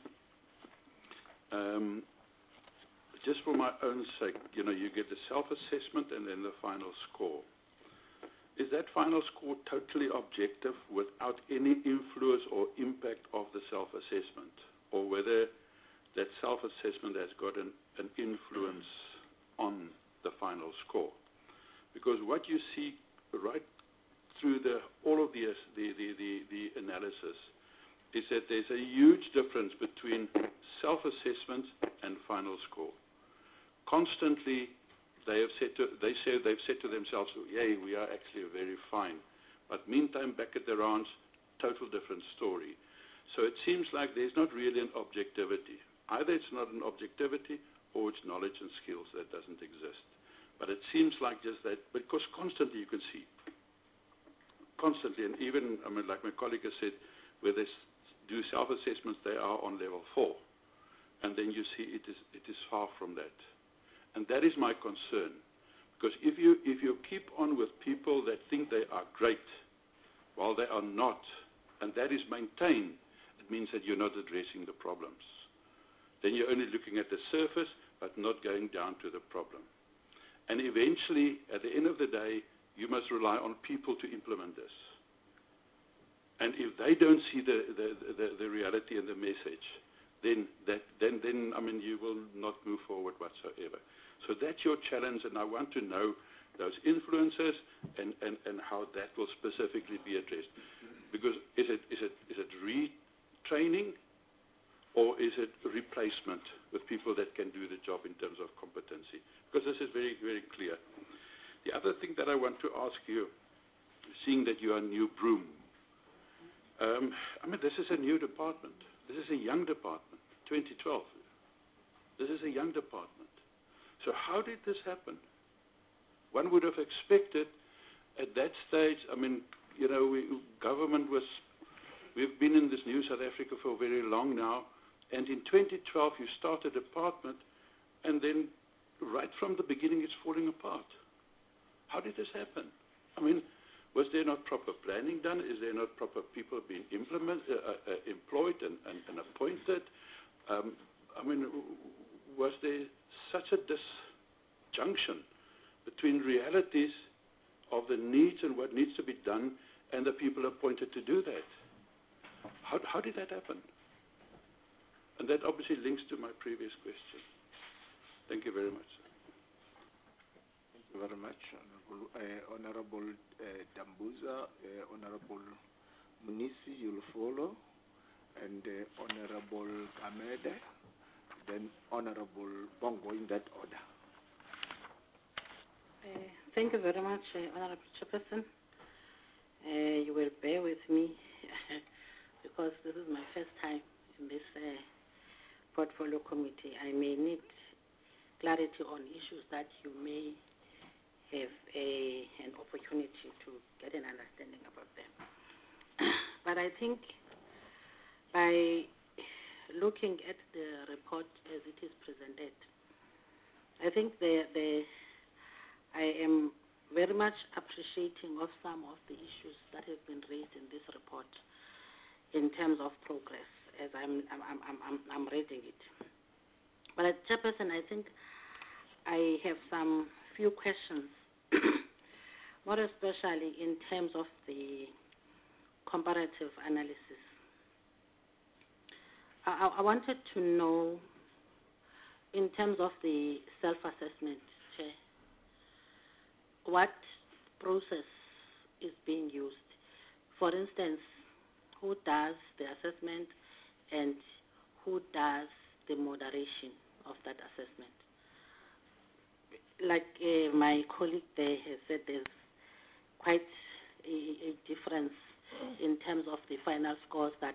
Just for my own sake, you get the self-assessment and then the final score. Is that final score totally objective without any influence or impact of the self-assessment? Or whether that self-assessment has got an influence on the final score? Because what you see right through all of the analysis is that there's a huge difference between self-assessment and final score. Constantly, they've said to themselves, "Yay, we are actually very fine." But meantime, back at the ranch, total different story. So it seems like there's not really an objectivity. Either it's not an objectivity, or it's knowledge and skills that doesn't exist. But it seems like just that, because constantly you can see. Constantly, and even, like my colleague has said, where they do self-assessments, they are on level 4. And then you see it is far from that. And that is my concern. Because if you keep on with people that think they are great, while they are not, and that is maintained, it means that you're not addressing the problems. Then you're only looking at the surface, but not going down to the problem. And eventually, at the end of the day, you must rely on people to implement this. And if they don't see the reality and the message, then you will not move forward whatsoever. So that's your challenge, and I want to know those influences and how that will specifically be addressed. Because is it retraining, or is it replacement with people that can do the job in terms of competency? Because this is very, very clear. The other thing that I want to ask you, seeing that you are new broom, this is a new department. This is a young department, 2012. This is a young department. So how did this happen? One would have expected At that stage, I mean, you know, we've been in this new South Africa for very long now, and in 2012 you start a department, and then right from the beginning it's falling apart. How did this happen? I mean, was there not proper planning done? Is there not proper people being employed and appointed? I mean, was there such a disjunction between realities of the needs and what needs to be done and the people appointed to do that? How did that happen? And that obviously links to my previous question. Thank you very much. Thank you very much, Honorable Dambuza, Honorable Munisi, you'll follow, and Honorable Kamede, then Honorable Bongo in that order. Thank you very much, Honorable Chairperson. You will bear with me because this is my first time in this portfolio committee. I may need clarity on issues that you may have an opportunity to get an understanding about them. But I think by looking at the report as it is presented, I think I am very much appreciating of some of the issues that have been raised in this report in terms of progress as I'm reading it. But as Chairperson, I think I have some few questions, more especially in terms of the comparative analysis. I wanted to know, in terms of the self-assessment, Chair, what process is being used? For instance, who does the assessment and who does the moderation of that assessment? Like my colleague there has said, there's quite a difference in terms of the final scores that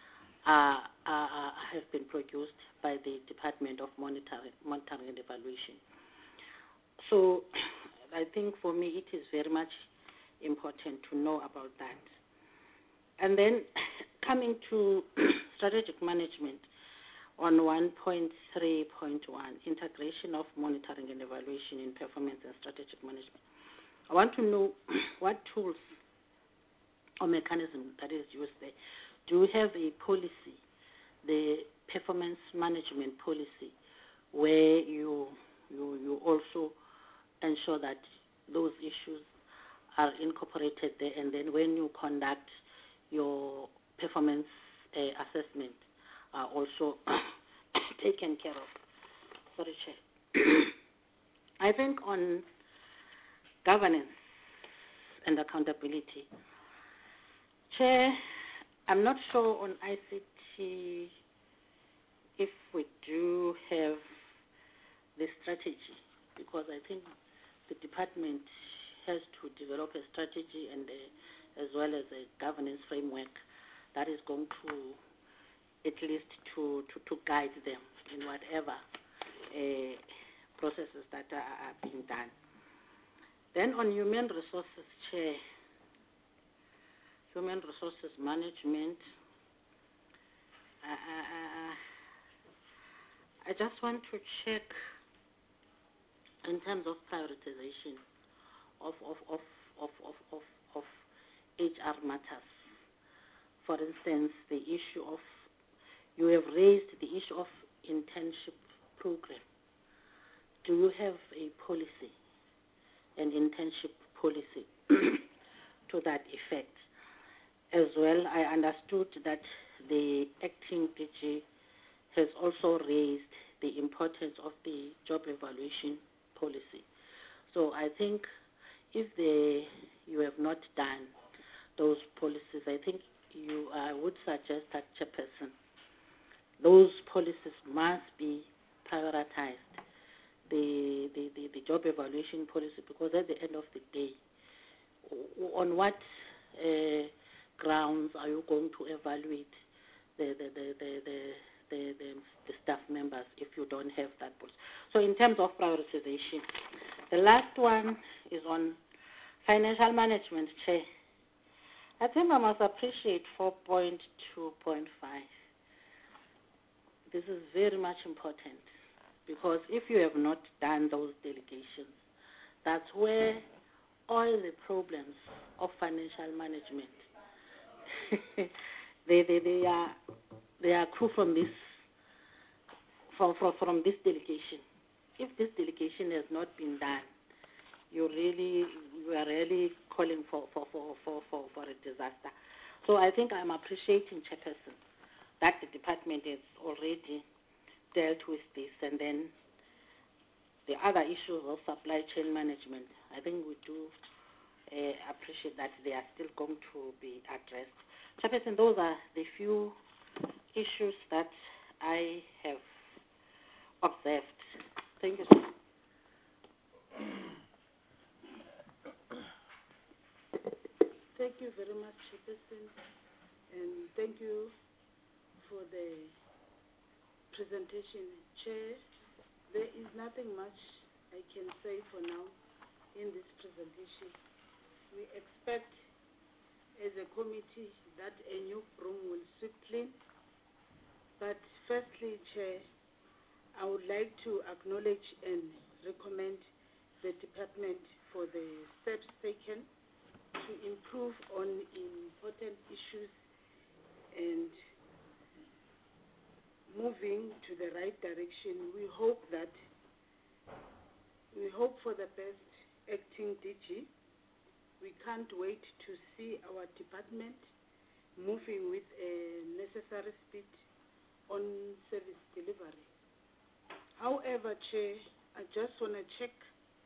have been produced by the Department of Monitoring and Evaluation. So I think for me it is very much important to know about that. And then coming to strategic management on 1.3.1, integration of monitoring and evaluation in performance and strategic management. I want to know what tools or mechanism that is used there. Do you have a policy, the performance management policy, where you also ensure that those issues are incorporated there, and then when you conduct your performance assessment are also taken care of? Sorry, Chair. I think on governance and accountability, Chair, I'm not sure on ICT if we do have the strategy, because I think the department has to develop a strategy and as well as a governance framework that is going to at least to guide them in whatever processes that are being done. Then on human resources, Chair, human resources management, I just want to check in terms of prioritization of HR matters. For instance, the issue of, you have raised the issue of internship program. Do you have a policy, an internship policy to that effect? As well, I understood that the acting DG has also raised the importance of the job evaluation policy. So I think if you have not done those policies, I think I would suggest that, Chairperson, those policies must be prioritized, the job evaluation policy, because at the end of the day, on what grounds are you going to evaluate the staff members if you don't have that policy? So in terms of prioritization, the last one is on Financial management, Chair. I think I must appreciate 4.2.5. This is very much important because if you have not done those delegations, that's where all the problems of financial management they accrue from this from this delegation. If this delegation has not been done, you are really calling for a disaster. So I think I'm appreciating, Chairperson, that the department has already dealt with this, and then the other issues of supply chain management, I think we do appreciate that they are still going to be addressed. Chairperson, those are the few issues that I have observed. Thank you, sir. Thank you very much, Chairperson, and thank you for the presentation. Chair, there is nothing much I can say for now in this presentation. We expect as a committee that a new broom will sweep clean. But firstly, Chair, I would like to acknowledge and recommend the department for the steps taken to improve on important issues and moving to the right direction. We hope for the best, acting DG. We can't wait to see our department moving with a necessary speed on service delivery. However, Chair, I just want to check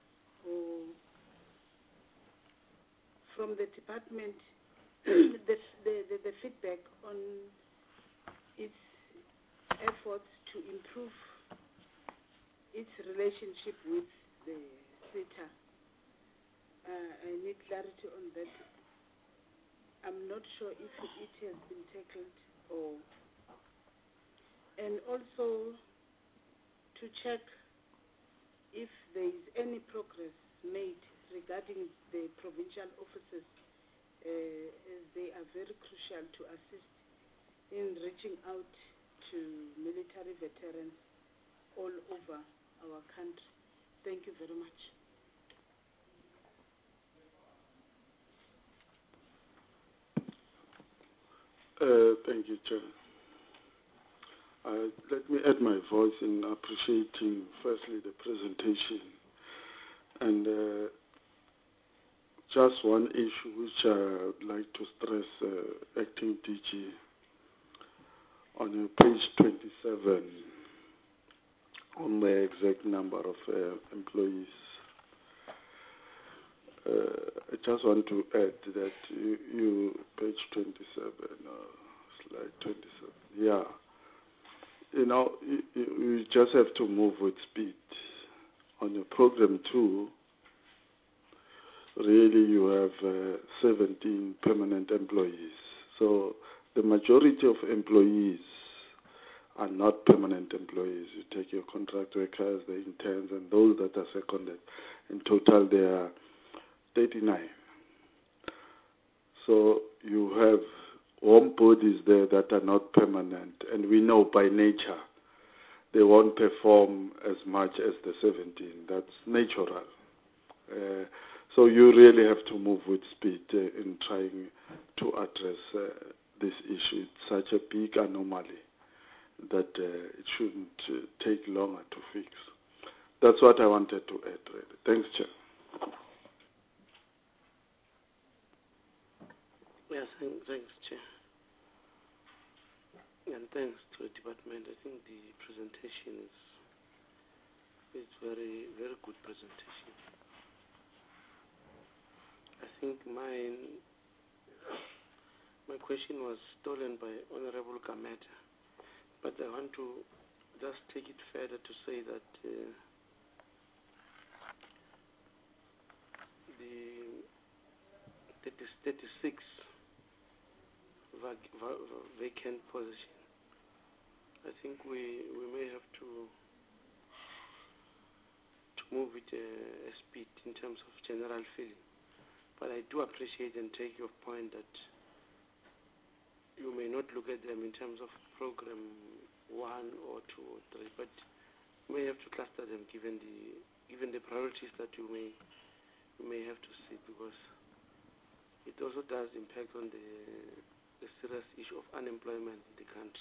from the department the feedback on its efforts to improve its relationship with the SETA. I need clarity on that. I'm not sure if it has been tackled and also to check if there is any progress made regarding the provincial offices, as they are very crucial to assist in reaching out to military veterans all over our country. Thank you very much. Thank you, Chair. Let me add my voice in appreciating, firstly, the presentation. And just one issue which I would like to stress, Acting DG, on page 27, on the exact number of employees. I just want to add that you page 27, slide 27, yeah. You know, you just have to move with speed. On your program 2, really you have 17 permanent employees. So the majority of employees are not permanent employees. You take your contract workers, the interns, and those that are seconded. In total, there are 39. So you have home bodies there that are not permanent, and we know by nature they won't perform as much as the 17. That's natural. So you really have to move with speed in trying to address this issue. It's such a big anomaly that it shouldn't take longer to fix. That's what I wanted to add, really. Thanks, Chair. Yes, thanks, Chair. And thanks to the department. I think the presentation is very, very good presentation. I think my question was stolen by Honorable Gameta, but I want to just take it further to say that the 36 vacant position. I think we may have to move with a speed in terms of general feeling, But I do appreciate and take your point that you may not look at them in terms of program 1 or 2 or 3, but you may have to cluster them given the priorities that you may have to see, because it also does impact on the serious issue of unemployment in the country.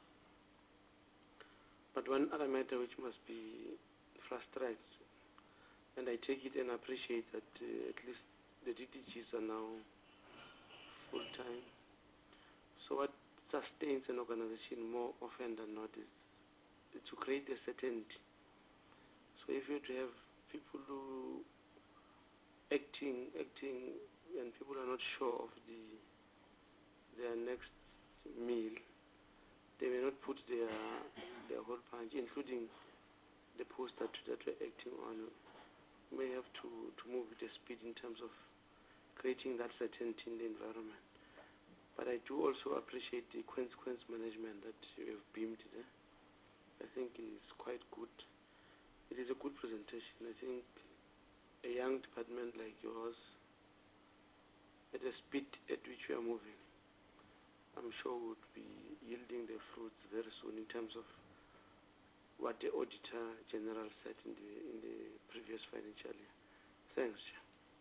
But one other matter which must be frustrated, and I take it and appreciate that at least the DDGs are now full-time. So what sustains an organization more often than not is to create a certainty. So if you have people who acting, and people are not sure of their next meal, they may not put their whole punch, including the post that we're acting on. You may have to move with the speed in terms of creating that certainty in the environment. But I do also appreciate the consequence management that you have beamed there. I think it is quite good. It is a good presentation. I think a young department like yours, at the speed at which we are moving, I'm sure would be yielding the fruits very soon in terms of what the Auditor General said in the previous financial year. Thanks, Chair.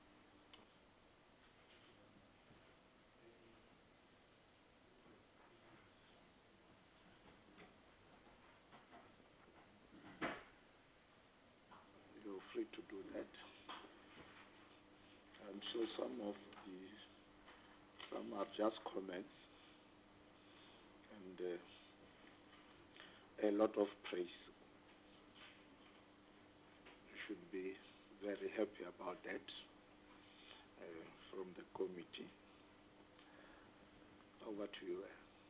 You're free to do that. I'm sure some are just comments and a lot of praise. You should be very happy about that from the committee. Over to you.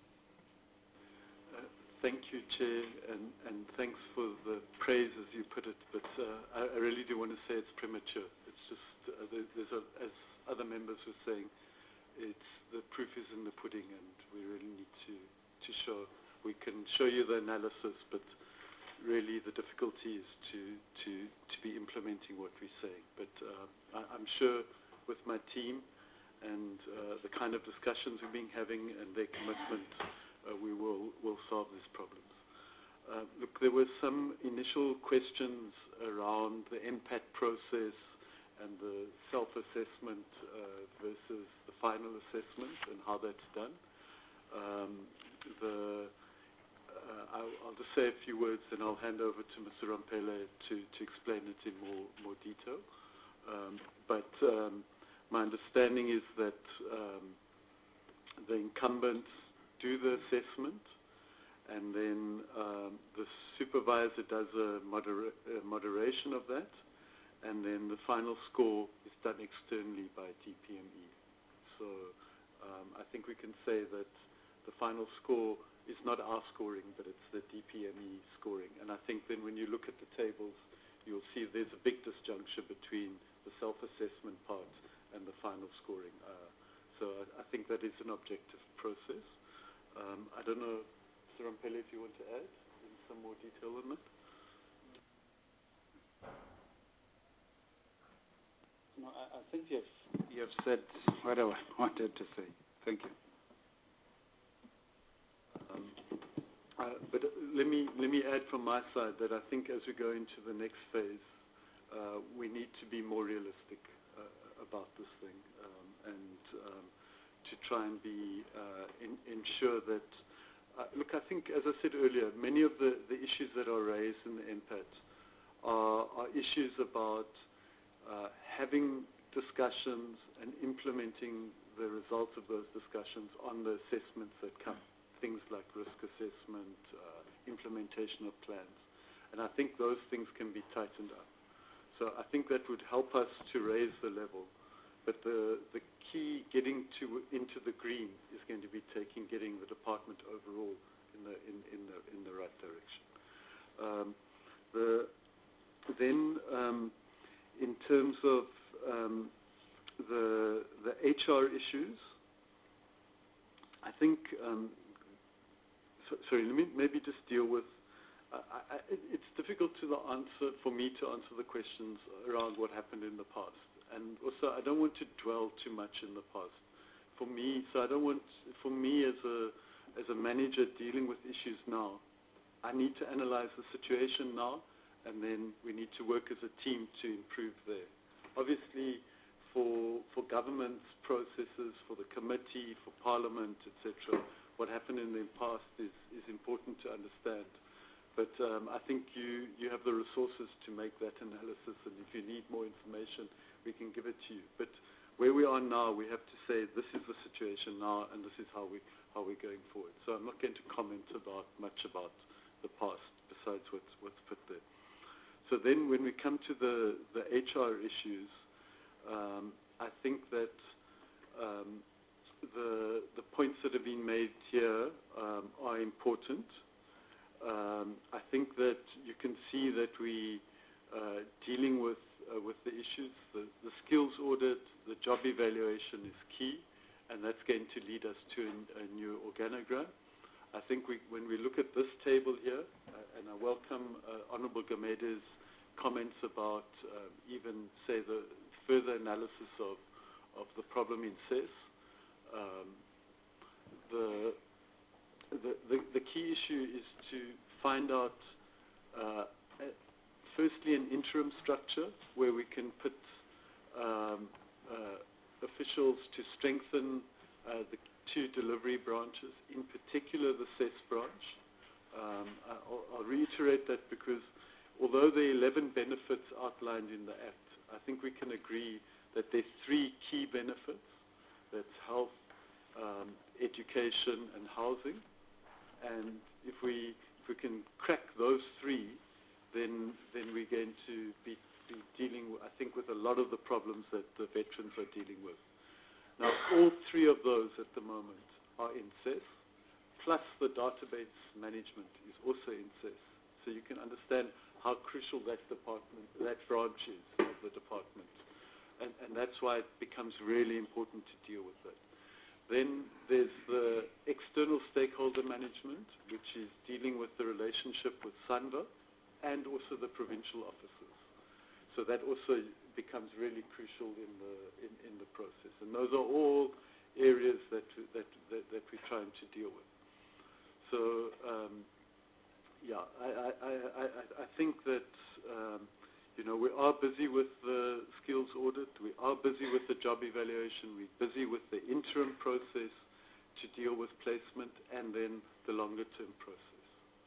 Thank you, Chair, and thanks for the praise, as you put it. But I really do want to say it's premature. It's just as other members were saying, it's the proof is in the pudding, and we really need to show. We can show you the analysis, but really the difficulty is to be implementing what we're saying. But I'm sure with my team and the kind of discussions we've been having and their commitment, we will solve these problems. Look, there were some initial questions around the NPAT process and the self-assessment versus the final assessment and how that's done. I'll just say a few words, and I'll hand over to Mr. Rampele to explain it in more detail. But my understanding is that the incumbents do the assessment, and then the supervisor does a moderation of that, and then the final score is done externally by DPME. So I think we can say that the final score is not our scoring, but it's the DPME scoring. And I think then when you look at the tables, you'll see there's a big disjuncture between the self-assessment part and the final scoring. So I think that is an objective process. I don't know, Mr. Rampele, if you want to add in some more detail on that. No, I think you have said what I wanted to say. Thank you. But let me add from my side that I think as we go into the next phase, we need to be more realistic about this thing, and to try and be ensure that. Look, I think, as I said earlier, many of the issues that are raised in the NPAT are issues about having discussions and implementing the results of those discussions on the assessments that come. Things like risk assessment, implementation of plans. And I think those things can be tightened up. So I think that would help us to raise the level. But the key getting into the green is going to be getting the department overall in the right direction. In terms of the HR issues, I think. Sorry, let me maybe just deal with. It's difficult for me to answer the questions around what happened in the past, and also I don't want to dwell too much in the past. For me, as a manager dealing with issues now, I need to analyze the situation now, and then we need to work as a team to improve there. Obviously, for government's processes, for the committee, for Parliament, etc., what happened in the past is important to understand. But I think you have the resources to make that analysis, and if you need more information, we can give it to you. But where we are now, we have to say this is the situation now, and this is how we're going forward. So I'm not going to comment much about the past besides what's put there. So then, when we come to the HR issues, I think that the points that have been made here are important. I think that you can see that we dealing with the issues. The skills audit, the job evaluation is key, and that's going to lead us to a new organogram. I think when we look at this table here, and I welcome Honourable Gamede's comments about even, say, the further analysis of the problem in CES. The key issue is to find out, firstly, an interim structure where we can put officials to strengthen the two delivery branches, in particular the CES branch. I'll reiterate that because although there are 11 benefits outlined in the Act, I think we can agree that there are three key benefits. That's health, education, and housing. And if we can crack those three, then we're going to be dealing, I think, with a lot of the problems that the veterans are dealing with. Now, all three of those at the moment are in CES, plus the database management is also in CES. So you can understand how crucial that branch is of the department. And that's why it becomes really important to deal with that. Then there's the external stakeholder management, which is dealing with the relationship with SANDA and also the provincial offices. So that also becomes really crucial in the process. And those are all areas that we're trying to deal with. So I think that we are busy with the skills audit. We are busy with the job evaluation. We're busy with the interim process to deal with placement, and then the longer-term process.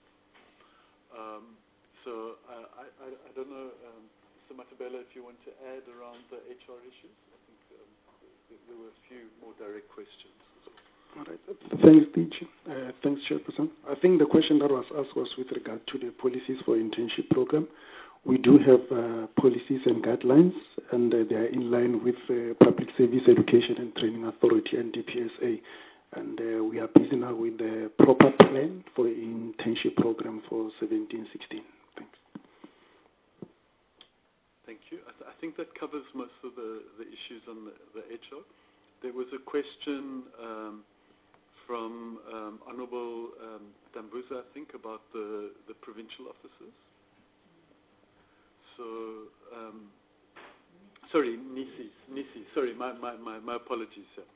So I don't know, Mr. Matabela, if you want to add around the HR issues. I think there were a few more direct questions. All right. Thanks, DG. Thanks, Chairperson. I think the question that was asked was with regard to the policies for internship program. We do have policies and guidelines, and they are in line with Public Service Education and Training Authority and DPSA. And we are busy now with the proper plan for internship program for 17-16. Thanks. Thank you. I think that covers most of the issues on the HR. There was a question from Honourable Dambuza, I think, about the provincial officers. So, sorry, Nisi. Sorry, my apologies, sir.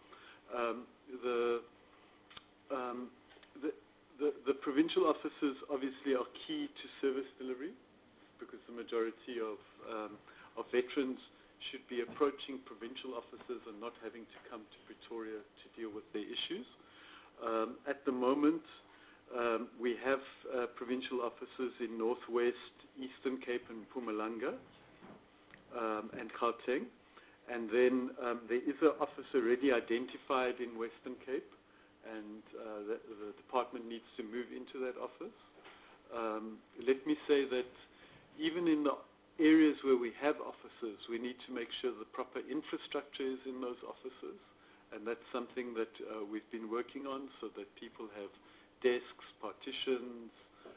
The provincial officers obviously are key to service delivery, because the majority of veterans should be approaching provincial officers and not having to come to Pretoria to deal with their issues. At the moment, we have provincial officers in Northwest, Eastern Cape and Mpumalanga, and Gauteng. And then there is an office already identified in Western Cape, and the department needs to move into that office. Let me say that even in the areas where we have offices, we need to make sure the proper infrastructure is in those offices, and that's something that we've been working on, so that people have desks, partitions,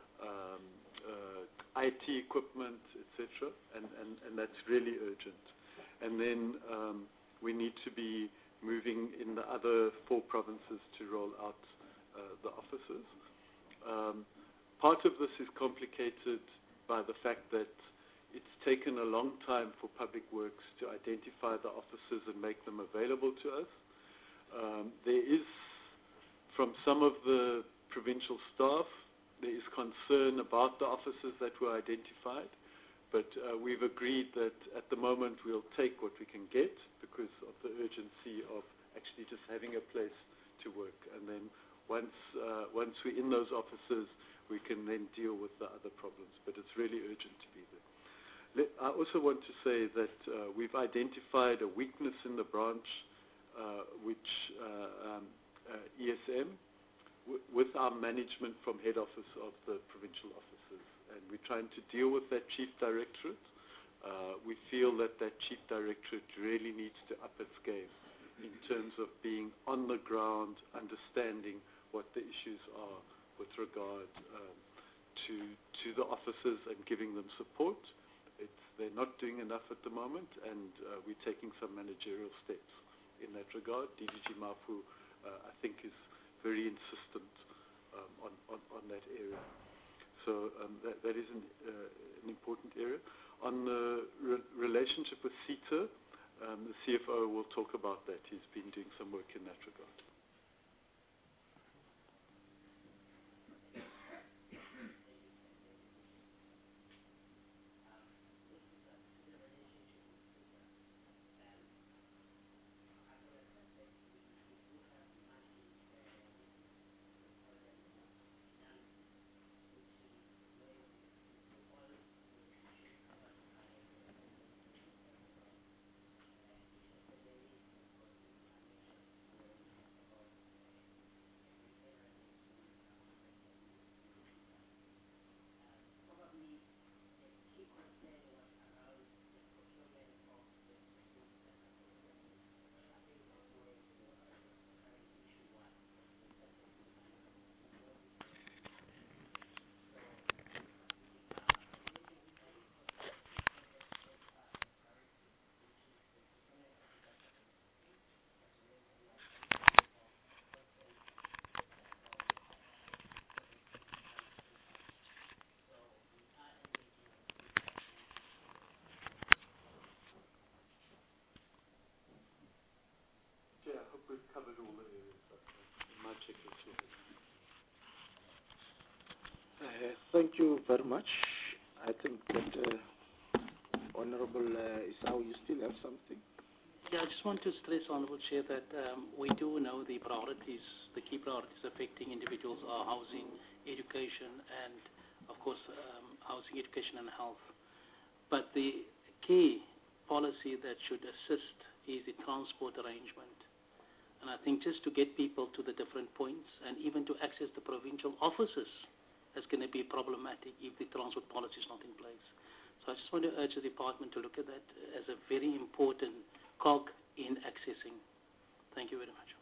IT equipment, etc., and that's really urgent. And then we need to be moving in the other 4 provinces to roll out the offices. Part of this is complicated by the fact that it's taken a long time for Public Works to identify the officers and make them available to us. There is, from some of the provincial staff, there is concern about the officers that were identified, but we've agreed that at the moment we'll take what we can get because of the urgency of actually just having a place to work. And then once we're in those offices, we can then deal with the other problems, but it's really urgent to be there. I also want to say that we've identified a weakness in the branch, which ESM, with our management from head office of the provincial offices, and we're trying to deal with that chief directorate. We feel that chief directorate really needs to up its game in terms of being on the ground, understanding what the issues are with regard to the officers and giving them support. They're not doing enough at the moment, and we're taking some managerial steps in that regard. DDG Mafu, I think, is very insistent on that area. So that is an important area. On the relationship with CETA, the CFO will talk about that. He's been doing some work in that regard. Yeah, I hope we've covered all the areas. My check is here. Thank you very much. I think that Honorable Isao, you still have something? Yeah, I just want to stress, Honorable Chair, that we do know the priorities, the key priorities affecting individuals are housing, education, and, of course, housing, education, and health. But the key policy that should assist is the transport arrangement. And I think just to get people to the different points and even to access the provincial offices is going to be problematic if the transport policy is not in place. So I just want to urge the department to look at that as a very important cog in accessing. Thank you very much.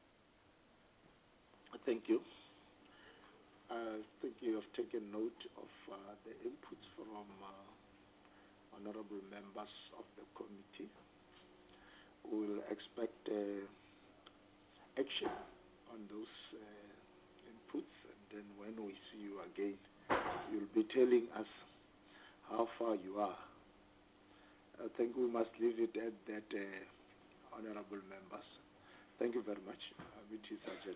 Thank you. I think you have taken note of the inputs from honorable members of the committee. We will expect action on those inputs, and then when we see you again, you'll be telling us how far you are. I think we must leave it at that, honorable members. Thank you very much. Committee Sergeant.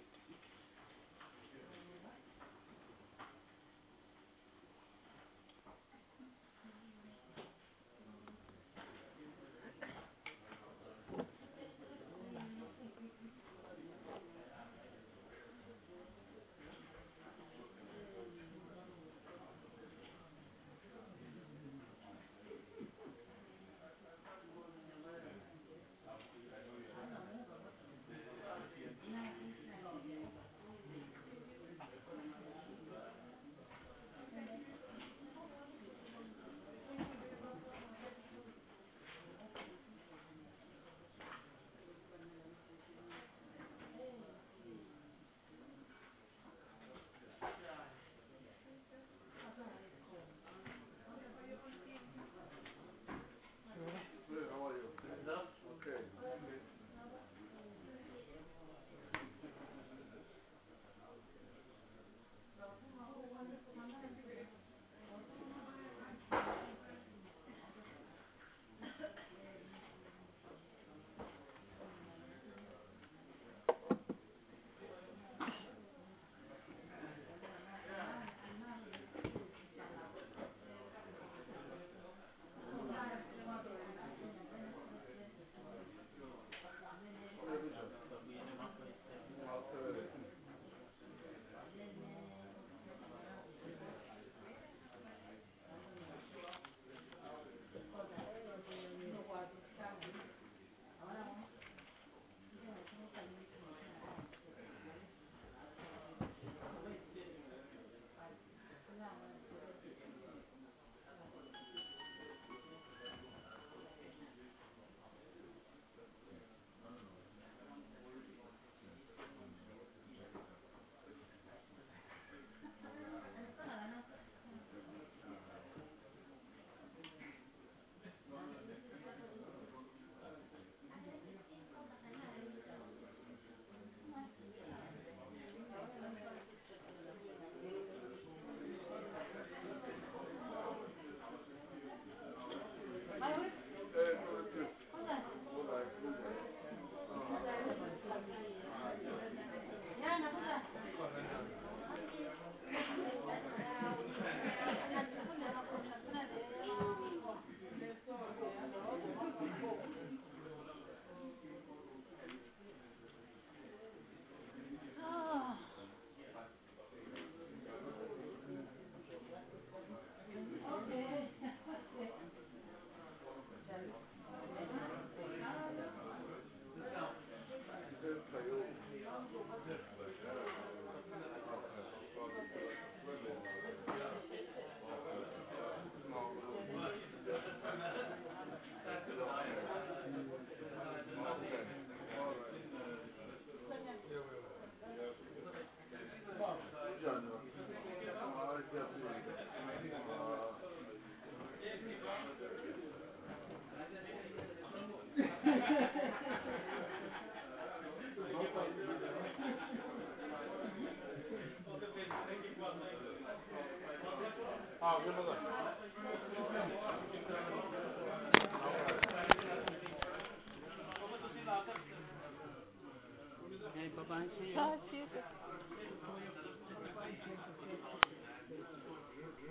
Okay, bye-bye. See you.